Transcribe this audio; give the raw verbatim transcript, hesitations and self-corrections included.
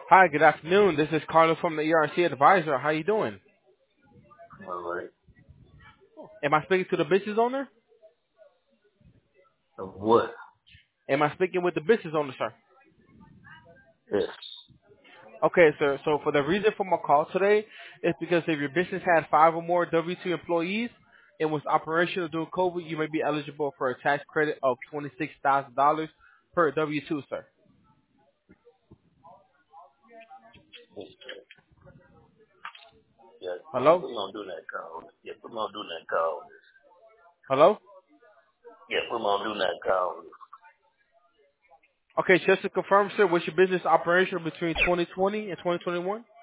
Hi, good afternoon. This is Carlos from the E R C Advisor. How you doing? All right. Am I speaking to the business owner? Of what? Am I speaking with the business owner, sir? Yes. Okay, sir. So for the reason for my call today is because if your business had five or more W two employees and was operational during COVID, you may be eligible for a tax credit of twenty-six thousand dollars per W two, sir. Yeah. Hello? Put me on do not call. Yeah, put me on do not call. Hello? Yeah, put me on do not call. Okay, just to confirm, sir, was your business operational between twenty twenty and twenty twenty-one?